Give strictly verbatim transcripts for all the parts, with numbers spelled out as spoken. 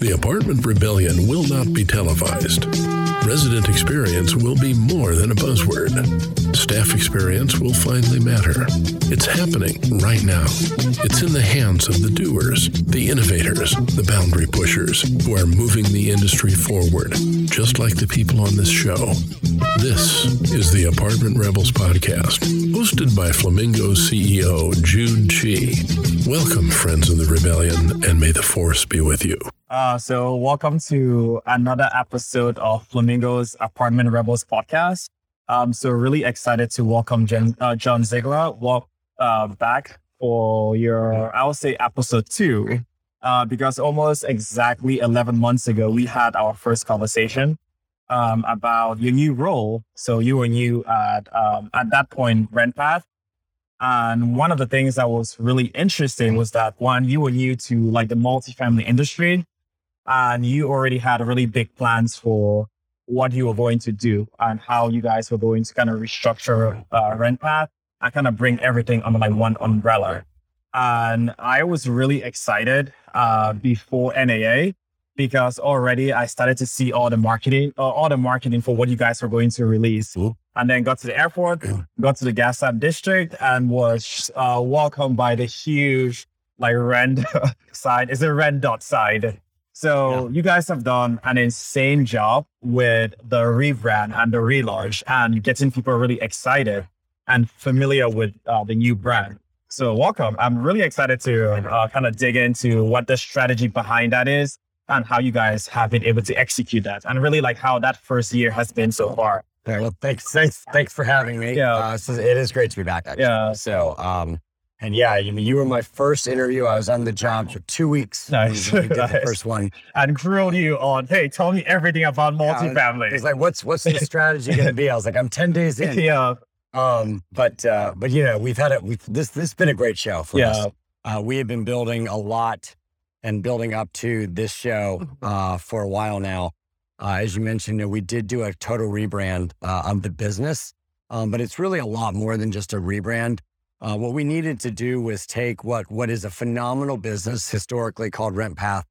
The Apartment Rebellion will not be televised. Resident experience will be more than a buzzword. Staff experience will finally matter. It's happening right now. It's in the hands of the doers, the innovators, the boundary pushers who are moving the industry forward, just like the people on this show. This is the Apartment Rebels podcast, hosted by Flamingo C E O Jude Chi. Welcome, friends of the Rebellion, and may the force be with you. Uh, so welcome to another episode of Flamingo's Apartment Rebels podcast. Um, so really excited to welcome Jen, uh, John Ziegler walk, uh, back for your, I would say, episode two, uh, because almost exactly eleven months ago, we had our first conversation um, about your new role. So you were new at, um, at that point, RentPath. And one of the things that was really interesting was that, one, you were new to like the multifamily industry, and you already had really big plans for what you were going to do and how you guys were going to kind of restructure uh, RentPath and kind of bring everything under like one umbrella. And I was really excited uh, before N A A because already I started to see all the marketing, uh, all the marketing for what you guys were going to release. Ooh. And then got to the airport, got to the Gaslamp district, and was uh, welcomed by the huge like rent side. Is it rent dot side? So yeah. You guys have done an insane job with the rebrand and the relaunch and getting people really excited and familiar with uh, the new brand. So welcome. I'm really excited to uh, kind of dig into what the strategy behind that is and how you guys have been able to execute that and really like how that first year has been so far. Yeah, well, thanks, thanks, thanks for having me. Yeah, uh, so it is great to be back. Actually. Yeah. So, um, and yeah, I mean, you were my first interview. I was on the job for two weeks. Nice. We did nice. the first one. And grilled you on, hey, tell me everything about multifamily. Yeah, it's like, what's what's the strategy going to be? I was like, I'm ten days in. Yeah. Um, but uh, but you know, we've had it. We've this this has been a great show for yeah. us. Uh, we have been building a lot and building up to this show uh, for a while now. Uh, as you mentioned, you know, we did do a total rebrand uh, of the business, um, but it's really a lot more than just a rebrand. Uh, what we needed to do was take what what is a phenomenal business historically called RentPath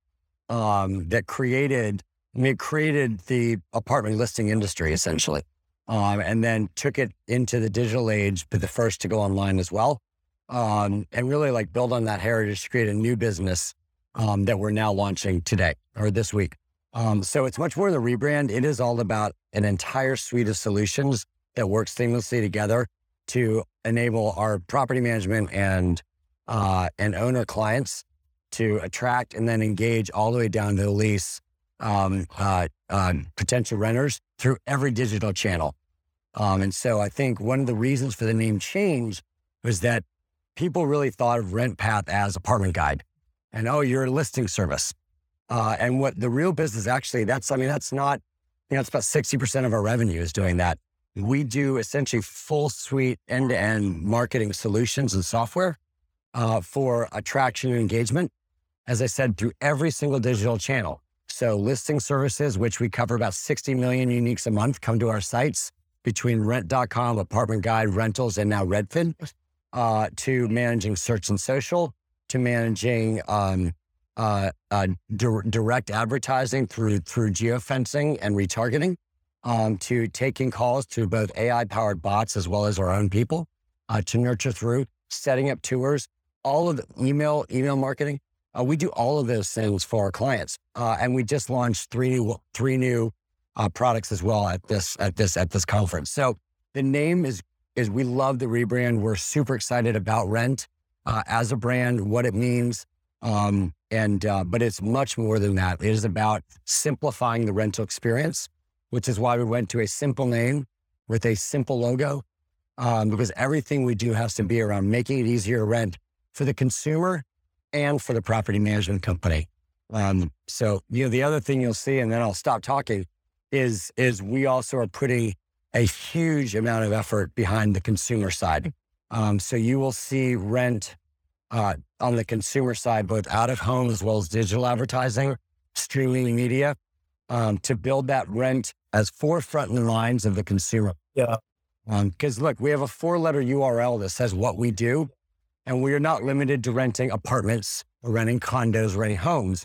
um, that created, I mean, it created the apartment listing industry essentially, um, and then took it into the digital age, but the first to go online as well, um, and really like build on that heritage to create a new business um, that we're now launching today or this week. Um, so it's much more than a rebrand. It is all about an entire suite of solutions that work seamlessly together to enable our property management and uh, and owner clients to attract and then engage all the way down to the lease um, uh, uh, potential renters through every digital channel. Um, and so I think one of the reasons for the name change was that people really thought of RentPath as Apartment Guide, and oh, you're a listing service. Uh, and what the real business actually, that's, I mean, that's not, you know, it's about sixty percent of our revenue is doing that. We do essentially full suite end-to-end marketing solutions and software uh, for attraction and engagement, as I said, through every single digital channel. So listing services, which we cover about sixty million uniques a month, come to our sites between rent dot com, Apartment Guide, Rentals, and now Redfin, uh, to managing search and social, to managing um, Uh, uh, di- direct advertising through through geofencing and retargeting, um, to taking calls to both A I-powered bots as well as our own people, uh, to nurture through, setting up tours, all of the email email marketing. Uh, we do all of those things for our clients, uh, and we just launched three new three new uh, products as well at this at this at this conference. So the name is is we love the rebrand. We're super excited about Rent uh, as a brand, what it means. Um, and, uh, but it's much more than that. It is about simplifying the rental experience, which is why we went to a simple name with a simple logo, um, because everything we do has to be around making it easier to rent for the consumer and for the property management company. Um, so, you know, the other thing you'll see, and then I'll stop talking, is, is we also are putting a huge amount of effort behind the consumer side. Um, so you will see Rent Uh, on the consumer side, both out of home as well as digital advertising, streaming media, um, to build that Rent as forefront in the lines of the consumer. Yeah. Um, cause look, we have a four letter U R L that says what we do, and we are not limited to renting apartments or renting condos, renting homes.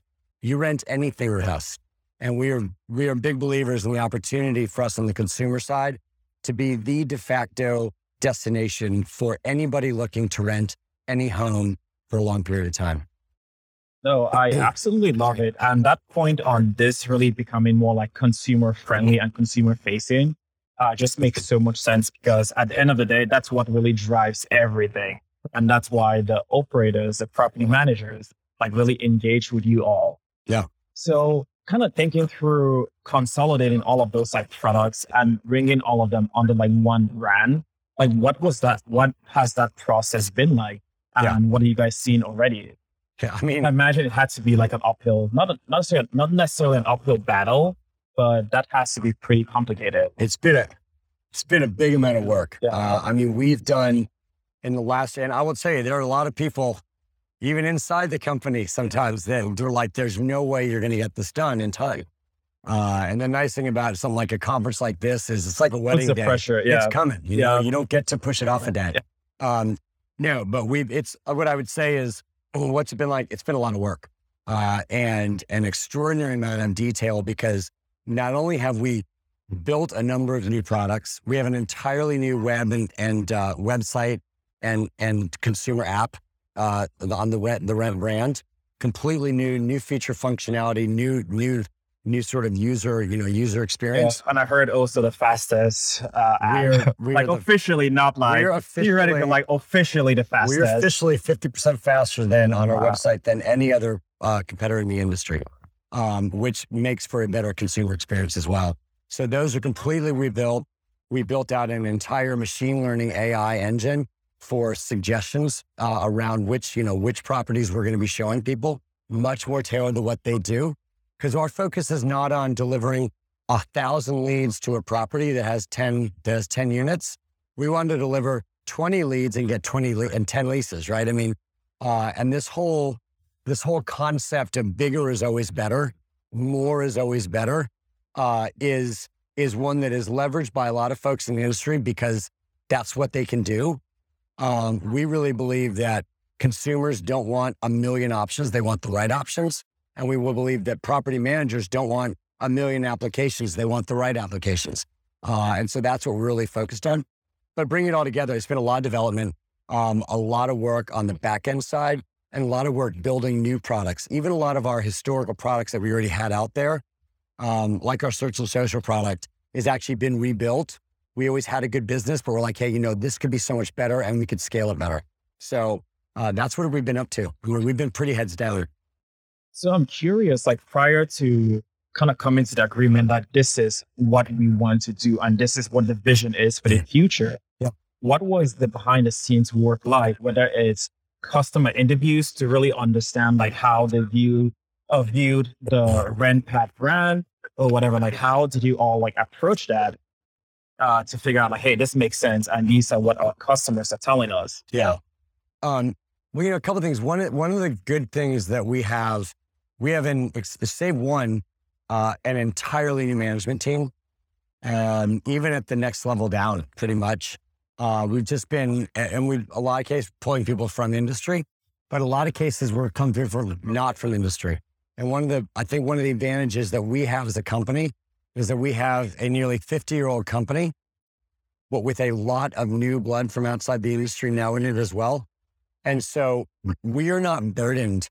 you rent anything with us. And we are, we are big believers in the opportunity for us on the consumer side to be the de facto destination for anybody looking to rent any home for a long period of time. No, I absolutely love it. And that point on this really becoming more like consumer friendly and consumer facing uh, just makes so much sense, because at the end of the day, that's what really drives everything. And that's why the operators, the property managers, like really engage with you all. Yeah. So kind of thinking through consolidating all of those like products and bringing all of them under like one brand, like what was that? What has that process been like? And yeah. what have you guys seen already? Yeah, I mean, I imagine it had to be like an uphill, not a, not necessarily, not necessarily an uphill battle, but that has to be pretty complicated. It's been a, it's been a big amount of work. Yeah. Uh, I mean, we've done in the last, and I would say there are a lot of people, even inside the company, sometimes they, they're like, there's no way you're going to get this done in time. Uh, and the nice thing about something like a conference like this is it's like a wedding What's the day. pressure? Yeah. It's coming. You yeah. know, you don't get to push it off a day. Yeah. Um, no, but we've, it's, what I would say is, what's it been like? It's been a lot of work uh, and an extraordinary amount of detail, because not only have we built a number of new products, we have an entirely new web and, and uh, website and, and consumer app uh, on the web, the Rent brand, completely new, new feature functionality, new, new, new sort of user, you know, user experience. Yeah. And I heard also the fastest, uh, we're, we're like the, officially, not like theoretically, like officially the fastest. We're officially fifty percent faster than on our wow. website than any other uh, competitor in the industry, um, which makes for a better consumer experience as well. So those are completely rebuilt. We built out an entire machine learning A I engine for suggestions uh, around which, you know, which properties we're going to be showing people, much more tailored to what they do. Because our focus is not on delivering a thousand leads to a property that has ten, that has ten units. We want to deliver twenty leads and get twenty le- and ten leases, right? I mean, uh, and this whole, this whole concept of bigger is always better, more is always better, uh, is, is one that is leveraged by a lot of folks in the industry because that's what they can do. Um, we really believe that consumers don't want a million options. They want the right options. And we will believe that property managers don't want a million applications. They want the right applications. Uh, and so that's what we're really focused on. But bringing it all together, it's been a lot of development, um, a lot of work on the back end side, and a lot of work building new products. Even a lot of our historical products that we already had out there, um, like our Search and Social product, has actually been rebuilt. We always had a good business, but we're like, hey, you know, this could be so much better and we could scale it better. So uh, that's what we've been up to. We've been pretty heads down. So I'm curious, like prior to kind of coming to the agreement that this is what we want to do and this is what the vision is for the future, yeah. what was the behind the scenes work like, whether it's customer interviews to really understand like how they view, uh, viewed the RentPath brand or whatever, like how did you all like approach that uh, to figure out like, hey, this makes sense and these are what our customers are telling us? Yeah. Um, well, you know, a couple of things. One, one of the good things that we have We have, in save one, uh, an entirely new management team, um, even at the next level down, pretty much. Uh, we've just been, and we a lot of cases pulling people from industry, but a lot of cases we're coming through from not from industry. And one of the, I think one of the advantages that we have as a company is that we have a nearly fifty year old company, but with a lot of new blood from outside the industry now in it as well. And so we are not burdened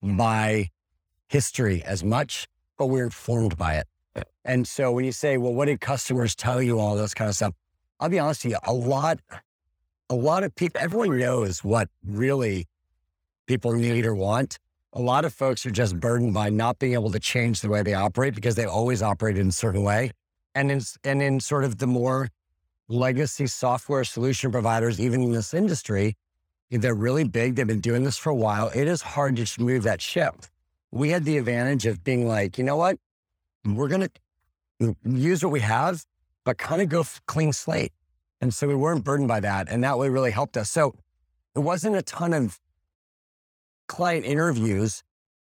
by history as much, but we're informed by it. And so when you say, well, what did customers tell you, all those kind of stuff? I'll be honest with you, a lot, a lot of people, everyone knows what really people need or want. A lot of folks are just burdened by not being able to change the way they operate because they always operated in a certain way. And in, and in sort of the more legacy software solution providers, even in this industry, they're really big. They've been doing this for a while. It is hard to move that ship. We had the advantage of being like, you know what, we're going to use what we have, but kind of go clean slate. And so we weren't burdened by that. And that way really helped us. So it wasn't a ton of client interviews.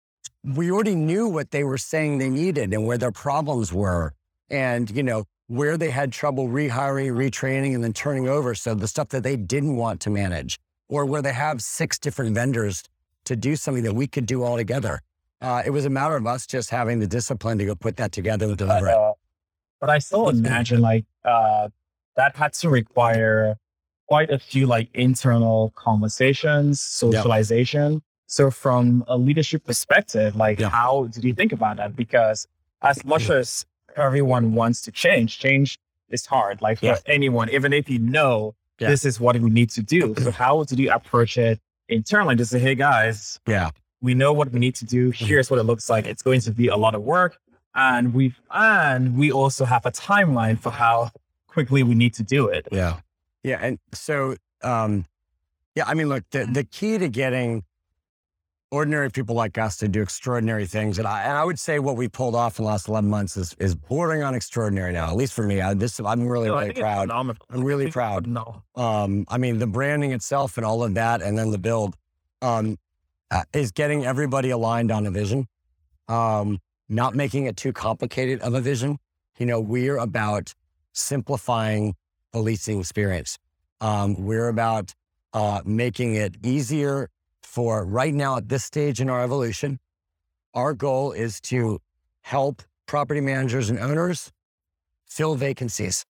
We already knew what they were saying they needed and where their problems were and, you know, where they had trouble rehiring, retraining, and then turning over. So the stuff that they didn't want to manage, or where they have six different vendors to do something that we could do all together. uh, it was a matter of us just having the discipline to go put that together and deliver but, uh, it. But I still imagine like uh, that had to require quite a few like internal conversations, socialization. Yep. So from a leadership perspective, like yeah. how did you think about that? Because as much as everyone wants to change, change is hard. Like for yeah. anyone, even if you know yeah. this is what we need to do. So how did you approach it internally? Just say, hey guys, yeah, we know what we need to do. Here's what it looks like. It's going to be a lot of work. And we and we also have a timeline for how quickly we need to do it. Yeah. Yeah. And so, um, yeah, I mean, look, the, the key to getting ordinary people like us to do extraordinary things, and I and I would say what we pulled off in the last eleven months is is bordering on extraordinary now, at least for me. I, this I'm really, no, really proud. I'm really proud. No. Um, I mean, the branding itself and all of that, and then the build, um, uh, is getting everybody aligned on a vision. Um, not making it too complicated of a vision. You know, we're about simplifying the leasing experience. Um, we're about uh, making it easier for right now at this stage in our evolution. Our goal is to help property managers and owners fill vacancies.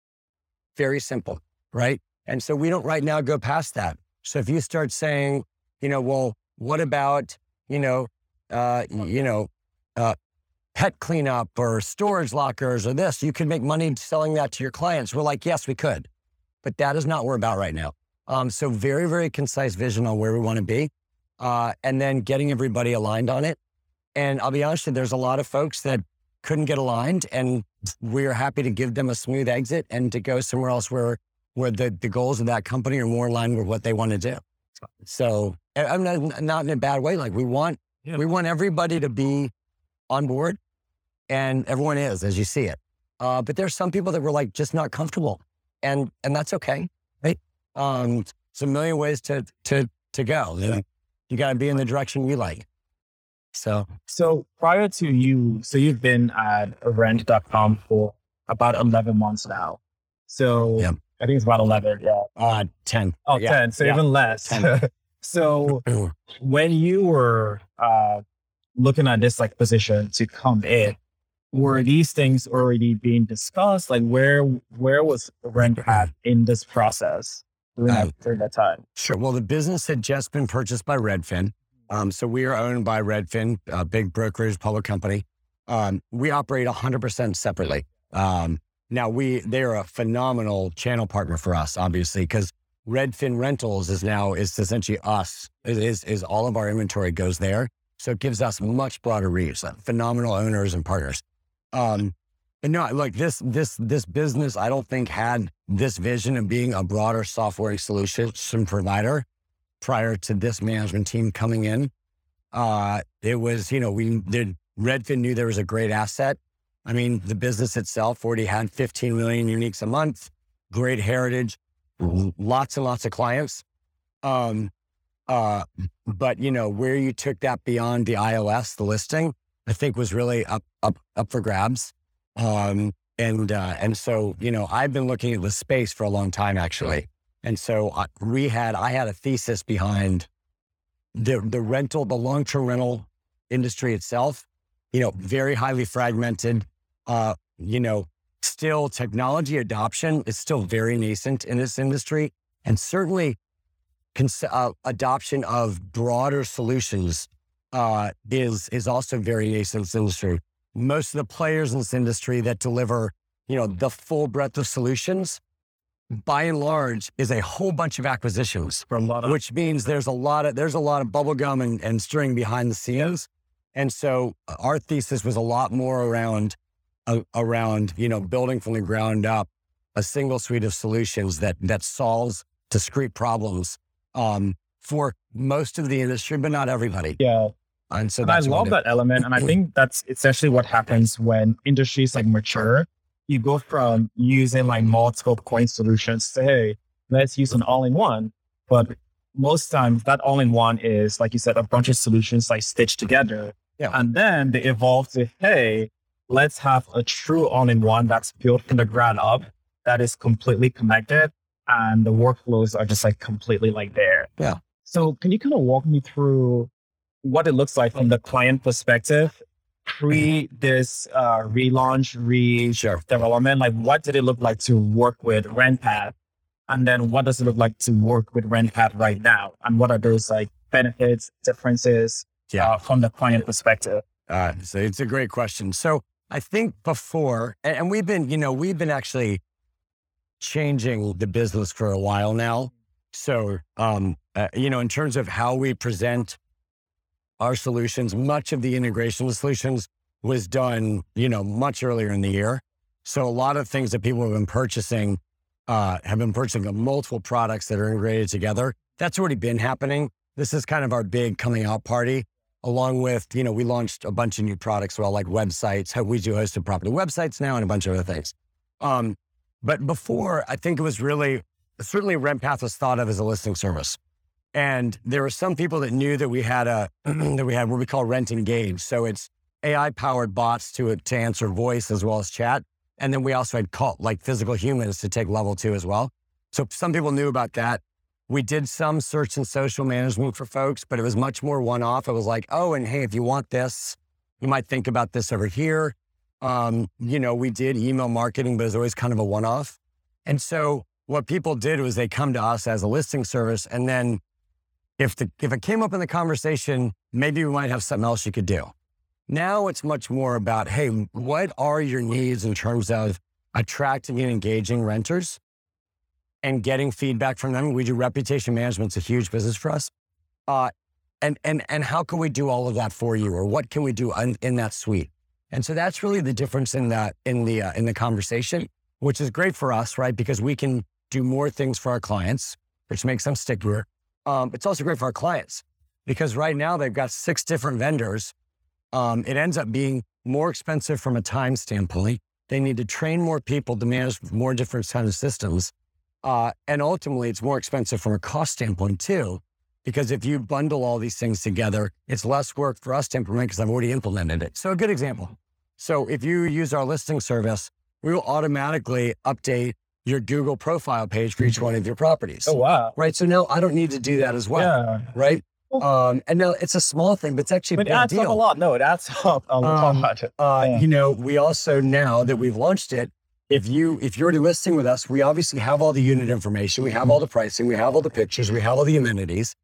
Very simple, right? And so we don't right now go past that. So if you start saying, you know, well, what about, you know, uh, you know, uh, pet cleanup or storage lockers or this, you can make money selling that to your clients. We're like, yes, we could, but that is not what we're about right now. Um, so very, very concise vision on where we want to be, uh, and then getting everybody aligned on it. And I'll be honest with you, there's a lot of folks that couldn't get aligned, and we're happy to give them a smooth exit and to go somewhere else where, where the, the goals of that company are more aligned with what they want to do. So I'm not, not in a bad way. Like we want, yeah. we want everybody to be on board. And everyone is, as you see it. Uh, but there's some people that were like just not comfortable, and and that's okay, right? Um, it's a million ways to to to go. You know? You got to be in the direction we like. So, so prior to you, so you've been at rent dot com for about eleven months now. So yeah. I think it's about eleven. Yeah, uh, ten. Oh, yeah. ten. So yeah. even less. So when you were uh, looking at this like position to come in, were these things already being discussed? Like where where was Rent at in this process during, uh, that, during that time? Sure. Well, the business had just been purchased by Redfin. Um, so we are owned by Redfin, a big brokerage public company. Um, we operate one hundred percent separately. Um, now, we they are a phenomenal channel partner for us, obviously, because Redfin Rentals is now is essentially us. It is, is all of our inventory goes there. So it gives us much broader reach, phenomenal owners and partners. Um, and no, look, this, this, this business, I don't think had this vision of being a broader software solution provider prior to this management team coming in. Uh, it was, you know, we did, Redfin knew there was a great asset. I mean, the business itself already had fifteen million uniques a month, great heritage, lots and lots of clients. Um, uh, but you know, where you took that beyond the I O S, the listing, I think was really up, up, up for grabs. Um, and, uh, and so, you know, I've been looking at the space for a long time, actually. And so uh, we had, I had a thesis behind the, the rental, the long-term rental industry itself, you know, very highly fragmented, uh, you know, still technology adoption is still very nascent in this industry. And certainly cons- uh, adoption of broader solutions Uh, is is also very nascent in this industry. Most of the players in this industry that deliver, you know, the full breadth of solutions, by and large, is a whole bunch of acquisitions, For a lot of- which means there's a lot of there's a lot of bubble gum and, and string behind the scenes. And so our thesis was a lot more around uh, around you know building from the ground up a single suite of solutions that that solves discrete problems um, for most of the industry, but not everybody. Yeah. And so and I that's love that element. And I think that's essentially what happens when industries like mature. You go from using like multiple point solutions to, hey, let's use an all-in-one. But most times that all-in-one is, like you said, a bunch of solutions like stitched together. Yeah. And then they evolve to, hey, let's have a true all-in-one that's built from the ground up, that is completely connected, and the workflows are just like completely like there. Yeah. So can you kind of walk me through what it looks like from the client perspective, pre this uh, relaunch, re-development, like what did it look like to work with RentPath? And then what does it look like to work with RentPath right now? And what are those like benefits, differences yeah. uh, from the client perspective? Uh, so it's a great question. So I think before, and, and we've been, you know, we've been actually changing the business for a while now. So, um, uh, you know, in terms of how we present our solutions, much of the integration of solutions was done, you know, much earlier in the year. So a lot of things that people have been purchasing, uh, have been purchasing multiple products that are integrated together. That's already been happening. This is kind of our big coming out party, along with, you know, we launched a bunch of new products, well, like websites, how we do hosted property websites now, and a bunch of other things. Um, but before, I think it was really, certainly RentPath was thought of as a listing service. And there were some people that knew that we had a, that we had what we call Rent Engage. So it's A I powered bots to, to answer voice as well as chat. And then we also had call, like physical humans to take level two as well. So some people knew about that. We did some search and social management for folks, but it was much more one-off. It was like, oh, and hey, if you want this, you might think about this over here. Um, you know, we did email marketing, but it was always kind of a one-off. And so what people did was they come to us as a listing service, and then If the if it came up in the conversation, maybe we might have something else you could do. Now it's much more about, hey, what are your needs in terms of attracting and engaging renters and getting feedback from them? We do reputation management. It's a huge business for us. Uh, and and and how can we do all of that for you, or what can we do in, in that suite? And so that's really the difference in that in the uh, in the conversation, which is great for us, right? Because we can do more things for our clients, which makes them stickier. Um, it's also great for our clients because right now they've got six different vendors. Um, it ends up being more expensive from a time standpoint. They need to train more people to manage more different kinds of systems. Uh, and ultimately it's more expensive from a cost standpoint too, because if you bundle all these things together, it's less work for us to implement because I've already implemented it. So a good example. So if you use our listing service, we will automatically update your Google profile page for each one of your properties. Oh, wow. Right. So now I don't need to do that as well. Yeah. Right. Um, and now it's a small thing, but it's actually but a big it adds deal. up a lot. No, it adds up a Um, lot. uh, Yeah. You know, we also, now that we've launched it, if you, if you're already listing with us, we obviously have all the unit information. We have all the pricing. We have all the pictures. We have all the amenities.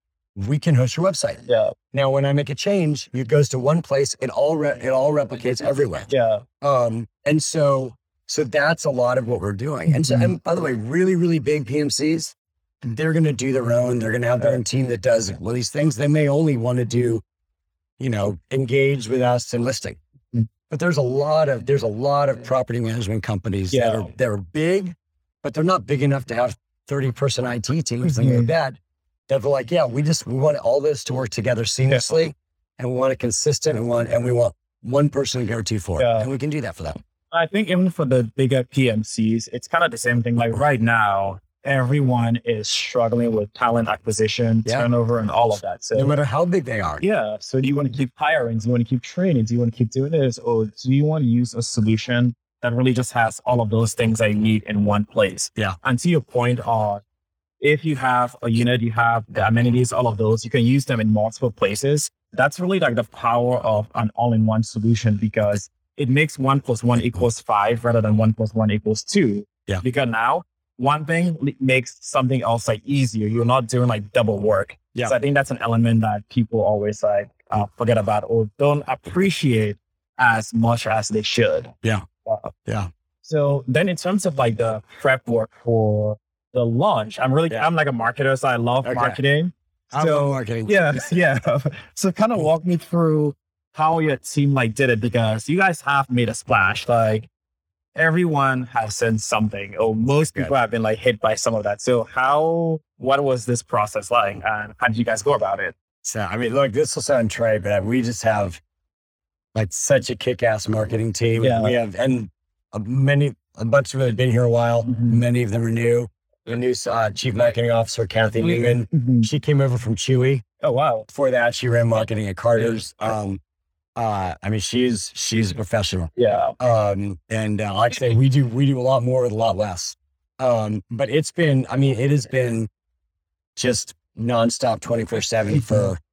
We can host your website. Yeah. Now, when I make a change, it goes to one place. It all, re- it all replicates everywhere. Yeah. Um, and so, So that's a lot of what we're doing. And so, and by the way, really, really big P M Cs, they're going to do their own, they're going to have their own team that does all these things. They may only want to do, you know, engage with us in listing. But there's a lot of, there's a lot of property management companies Yeah. that are, that are big, but they're not big enough to have thirty person I T teams, things like that. That they're like, yeah, we just, we want all this to work together seamlessly yeah. and we want it consistent and want, and we want one person to go to for it. Yeah. And we can do that for them. I think even for the bigger P M Cs, it's kind of the same thing. Like right now, everyone is struggling with talent acquisition, yeah. turnover, and all of that. So no matter how big they are. Yeah. So do you want to keep hiring? Do you want to keep training? Do you want to keep doing this? Or do you want to use a solution that really just has all of those things that you need in one place? Yeah. And to your point on, if you have a unit, you have the amenities, all of those, you can use them in multiple places. That's really like the power of an all-in-one solution, because it makes one plus one equals five rather than one plus one equals two. Yeah. Because now one thing makes something else like easier. You're not doing like double work. Yeah. So I think that's an element that people always like uh, forget about or don't appreciate as much as they should. Yeah. Uh, yeah. So then in terms of like the prep work for the launch, I'm really, yeah. I'm like a marketer, so I love okay. marketing. I so, love marketing. Yeah. Yeah. So kind of walk me through how your team like did it, because you guys have made a splash. Like everyone has said something, or most people Good. have been like hit by some of that. So how, what was this process like, and how did you guys go about it? So, I mean, look, this will sound trite, but we just have like such a kick-ass marketing team. Yeah. We have, and a many, a bunch of them have been here a while. Mm-hmm. Many of them are new. The new uh, chief marketing officer, Kathy Newman, mm-hmm. she came over from Chewy. Oh, wow. Before that, she ran marketing at Carter's. Um, Uh, I mean, she's, she's a professional. Yeah. Um, and, uh, like I say, we do, we do a lot more with a lot less. Um, but it's been, I mean, it has been just nonstop twenty-four seven for,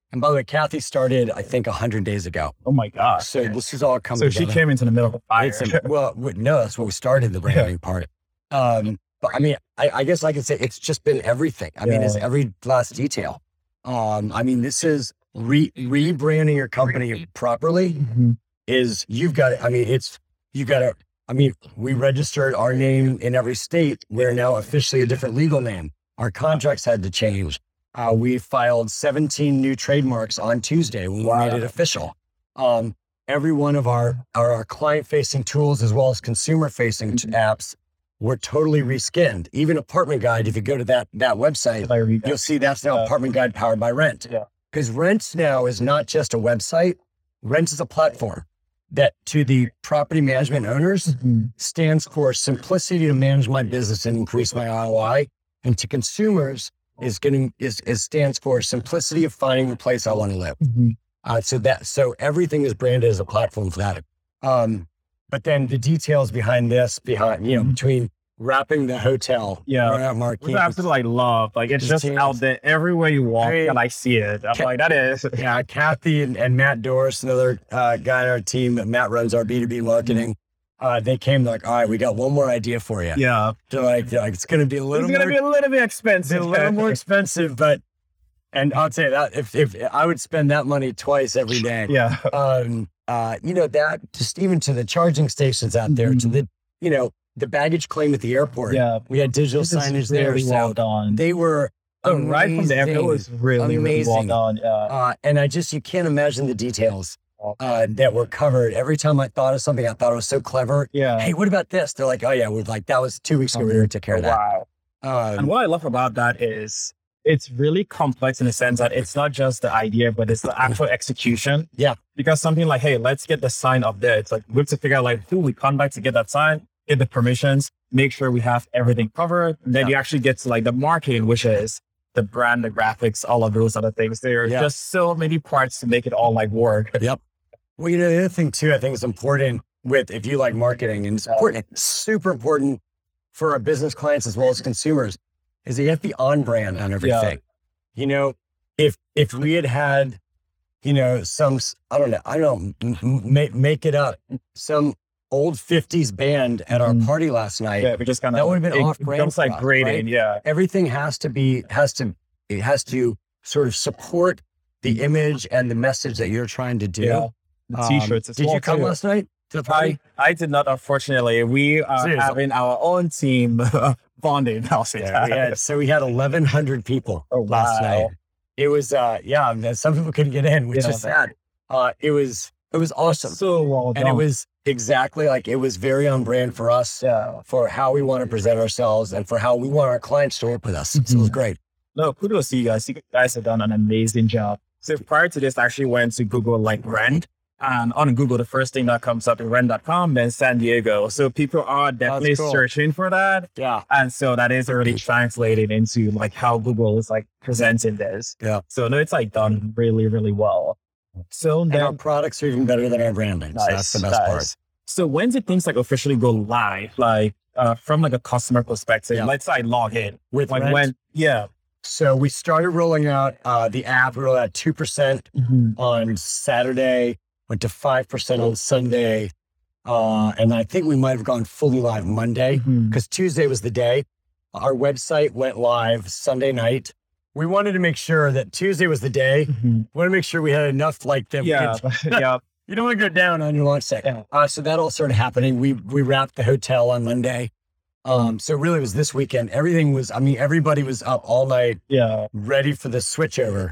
And by the way, Kathy started, I think, one hundred days ago. Oh my gosh. So this is all coming So together. she came into the middle of a fire. It's a, well, no, that's what we started, the branding yeah. part. Um, but I mean, I, I guess I could say it's just been everything. I yeah. mean, it's every last detail. Um, I mean, this is re, rebranding your company properly mm-hmm. is you've got to, I mean, it's, you've got to, I mean, we registered our name in every state. We're now officially a different legal name. Our contracts had to change. Uh, we filed seventeen new trademarks on Tuesday when we wow. made it official. Um, every one of our, our, our client-facing tools, as well as consumer-facing mm-hmm. apps, were totally reskinned. Even Apartment Guide, if you go to that that website, you'll see that's now uh, Apartment Guide powered by Rent. Because yeah. Rent now is not just a website. Rent is a platform that to the property management owners mm-hmm. stands for simplicity to manage my business and increase my R O I. And to consumers, is getting is, is stands for simplicity of finding the place I want to live. Mm-hmm. Uh, so that so everything is branded as a platform for that. Um, but then the details behind this, behind you know, between wrapping the hotel, yeah, marquee, which I absolutely like love. Like it's just teams. Out there everywhere you walk, I mean, and I see it. I'm Ka- like, that is yeah. Kathy and, and Matt Doris, another uh, guy on our team. Matt runs our B two B marketing. Uh, they came like, all right, we got one more idea for you. Yeah. So like, like it's going to be a little, it's going to be a little bit expensive, a little more expensive, but, and I'll tell you that if, if I would spend that money twice every day, yeah. Um, uh, you know, that just even to the charging stations out there, mm-hmm. to the, you know, the baggage claim at the airport. Yeah. We had digital this signage there. Really well done. They were oh, right from the airport. It was really, amazing. Really well done. Yeah. Uh, and I just, you can't imagine the details. Uh, that were covered. Every time I thought of something, I thought it was so clever. Yeah. Hey, what about this? They're like, oh yeah, we're like, that was two weeks ago. We already took care of that. Wow. Um, and what I love about that is it's really complex in the sense that it's not just the idea, but it's the actual execution. Yeah. Because something like, hey, let's get the sign up there. It's like, we have to figure out like, who we contact to get that sign, get the permissions, make sure we have everything covered. And then yeah. you actually get to like the marketing, which is the brand, the graphics, all of those other things. There are yeah. just so many parts to make it all like work. Yep. Well, you know, the other thing too, I think is important with, if you like marketing, and it's important, it's super important for our business clients as well as consumers, is that you have to be on brand on everything. Yeah. You know, if, if we had had, you know, some, I don't know, I don't know, make, make it up, some old fifties band at our party last night. Yeah, we just kind of, that would have been off brand. It's like grading, right? Yeah. Everything has to be, has to, it has to sort of support the image and the message that you're trying to do. Yeah. The t-shirts. Um, did you come too. last night to the party? I, I did not, unfortunately. We are Seriously? having our own team bonding. I'll say yeah, that. We had, so we had eleven hundred people oh, last wow. night. It was, uh, yeah, some people couldn't get in, which yeah, is sad. Uh, it was, it was awesome. So well done. And it was exactly like, it was very on brand for us, yeah. for how we want to present ourselves and for how we want our clients to work with us. Mm-hmm. So it was great. No, kudos to you guys. You guys have done an amazing job. So prior to this, I actually went to Google like Rent. And on Google, the first thing that comes up is rent dot com, then San Diego. So people are definitely cool. searching for that. Yeah. And so that is already translated into like how Google is like presenting this. Yeah. So no, it's like done really, really well. So and then our products are even better than our branding. Nice, so that's the best nice. part. So when did things like officially go live? Like uh, from like a customer perspective, yeah. let's say I log in. With like Rent? when, yeah. So we started rolling out uh, the app. We rolled out two percent mm-hmm. on Saturday. Went to five percent on Sunday. Uh, and I think we might have gone fully live Monday because mm-hmm. Tuesday was the day. Our website went live Sunday night. We wanted to make sure that Tuesday was the day. Mm-hmm. We wanted to make sure we had enough like that. Yeah. Could, yeah. You don't want to go down on your launch day. Yeah. Uh, so that all started happening. We, we wrapped the hotel on Monday. Um, so really it was this weekend. Everything was, I mean, everybody was up all night, yeah, ready for the switchover.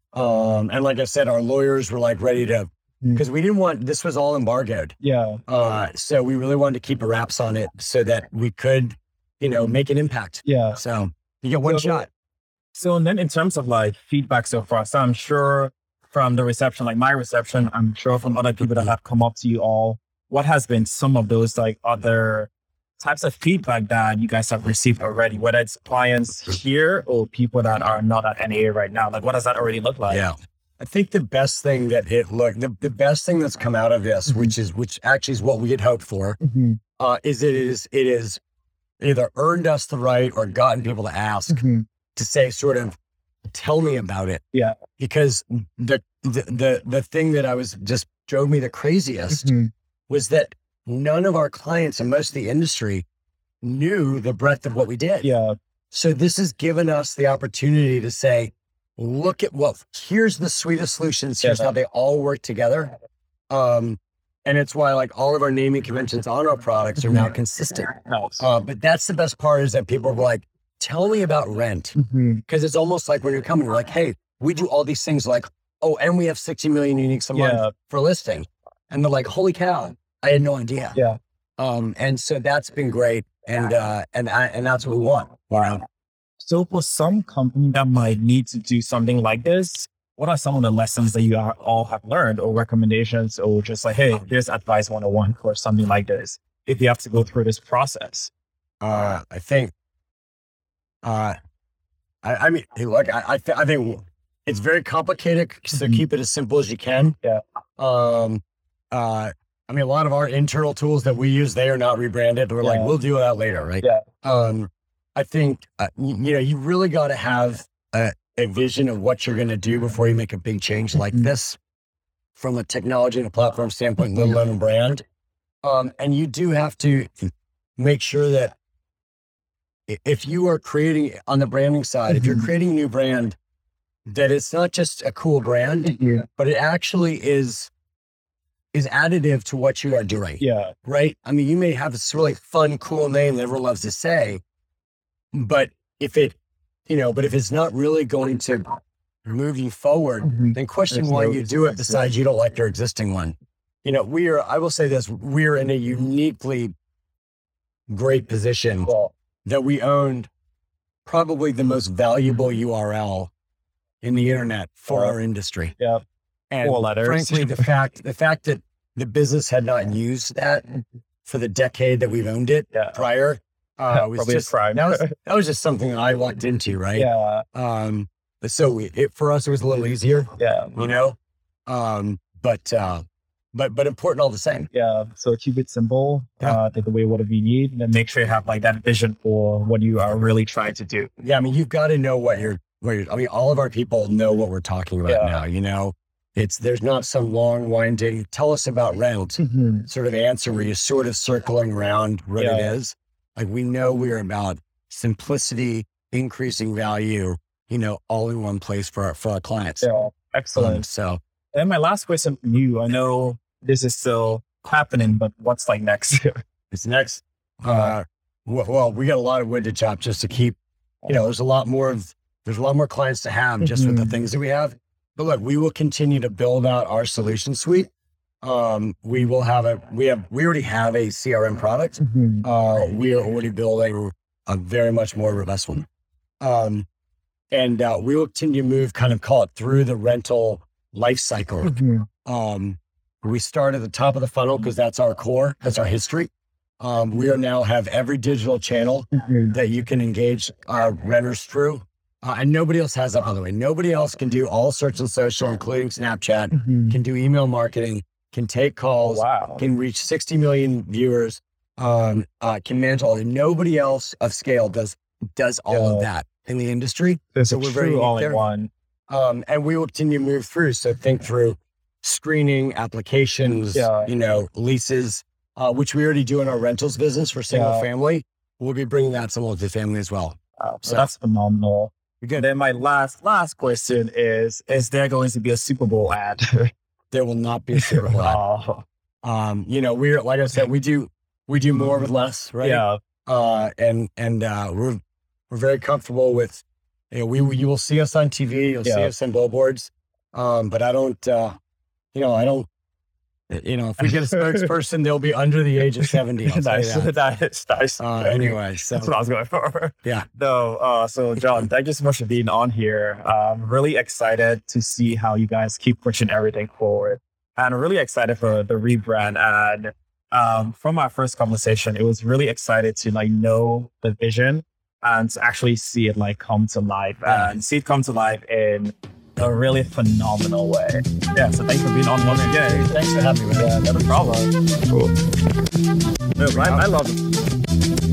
Um, and like I said, our lawyers were like ready to, because we didn't want, this was all embargoed. Yeah. Uh, so we really wanted to keep a wraps on it so that we could, you know, make an impact. Yeah. So you get one so, shot. So and then in terms of like feedback so far, so I'm sure from the reception, like my reception, I'm sure from other people that have come up to you all, what has been some of those like other types of feedback that you guys have received already, whether it's clients here or people that are not at N A A right now? Like, what does that already look like? Yeah. I think the best thing that it looked, the, the best thing that's come out of this, mm-hmm. which is, which actually is what we had hoped for, mm-hmm. uh, is it is, it is either earned us the right or gotten people to ask mm-hmm. to say sort of, tell me about it. Yeah. Because the, the, the, the thing that I was just drove me the craziest mm-hmm. was that none of our clients and most of the industry knew the breadth of what we did. Yeah. So this has given us the opportunity to say, look at what, here's the suite of solutions. Here's yeah. how they all work together. Um, and it's why like all of our naming conventions on our products are now consistent. Nice. Uh, but that's the best part is that people are like, tell me about rent. Mm-hmm. Cause it's almost like when you're coming, we're like, hey, we do all these things like, oh, and we have sixty million uniques a yeah. month for listing. And they're like, holy cow, I had no idea. Yeah. Um, and so that's been great. And, uh, and, I, and that's what we want. Wow. So for some company that might need to do something like this, what are some of the lessons that you are, all have learned or recommendations or just like, hey, here's advice one oh one for something like this, if you have to go through this process? Uh, I think, uh, I, I mean, look, I, I, th- I think it's very complicated, so mm-hmm. keep it as simple as you can. Yeah. Um, uh, I mean, a lot of our internal tools that we use, they are not rebranded. We're yeah. like, we'll do that later, right? Yeah. Um, I think, uh, you, you know, you really got to have a, a vision of what you're going to do before you make a big change like mm-hmm. this from a technology and a platform standpoint, let alone a brand. Um, and you do have to make sure that if you are creating on the branding side, mm-hmm. if you're creating a new brand, that it's not just a cool brand, yeah. but it actually is is additive to what you are doing. Yeah. Right? I mean, you may have this really fun, cool name that everyone loves to say, but if it, you know, but if it's not really going to move you forward, mm-hmm. then question There's why no you do it besides you don't like your existing one. You know, we are, I will say this, we're in a uniquely great position yeah. that we owned probably the most valuable U R L in the internet for yeah. our industry. Yeah. And Four letters. frankly, the fact, the fact that the business had not used that for the decade that we've owned it yeah. prior, uh, was just, that was, that was just something that I lucked into. Right. Yeah. Um, but so we, it, for us, it was a little easier, yeah. you know, um, but, uh, but, but important all the same. Yeah. So keep it simple, yeah. uh, take away whatever you need and then make sure you have like that vision for what you are really trying to do. Yeah. I mean, you've got to know what you're, what you're, I mean, all of our people know what we're talking about yeah. now, you know. It's, there's not some long winding, tell us about rent mm-hmm. sort of answer where you're sort of circling around what yeah. it is. Like we know we're about simplicity, increasing value, you know, all in one place for our, for our clients. Yeah, excellent. Um, so. And my last question from you, I know this is still happening, but what's like next? It's next. Uh, well, well, we got a lot of wood to chop just to keep, you know, there's a lot more of, there's a lot more clients to have just mm-hmm. with the things that we have. But look, we will continue to build out our solution suite. Um, we will have a, we have, we already have a C R M product. Mm-hmm. Uh, we are already building a very much more robust one. Um, and, uh, we will continue to move kind of call it through the rental life cycle. Mm-hmm. Um, we start at the top of the funnel because that's our core, that's our history. Um, we are now have every digital channel mm-hmm. that you can engage our renters through. Uh, and nobody else has that, by the way. Nobody else can do all search and social, including Snapchat, mm-hmm. can do email marketing, can take calls, oh, wow. can reach sixty million viewers, um, uh, can manage all that. Nobody else of scale does does all yeah. of that in the industry. There's so a we're true very all there. in one. Um, and we will continue to move through. So think through screening, applications, yeah. you know, leases, uh, which we already do in our rentals business for single yeah. family. We'll be bringing that to multifamily as well. Wow, so, so that's phenomenal. Good. Then my last, last question is, is there going to be a Super Bowl ad? There will not be a Super Bowl ad. Oh. Um, you know, we're, like I said, we do, we do more with less, right? Yeah. Uh, and, and, uh, we're, we're very comfortable with, you know, we, you will see us on T V, you'll yeah. see us on billboards. Um, but I don't, uh, you know, I don't, you know, if we get a spokesperson, they'll be under the age of seventy. I'll nice. That. that is nice. Uh, anyway, so that's what I was going for. Yeah. No. Uh, so John, thank you so much for being on here. I'm really excited to see how you guys keep pushing everything forward, and I'm really excited for the rebrand. And um, from our first conversation, it was really excited to like know the vision and to actually see it like come to life yeah. and see it come to life in a really phenomenal way. Yeah, so thanks for being on once again. Thanks for having me. Yeah, not a problem. Cool. No, I, I love it.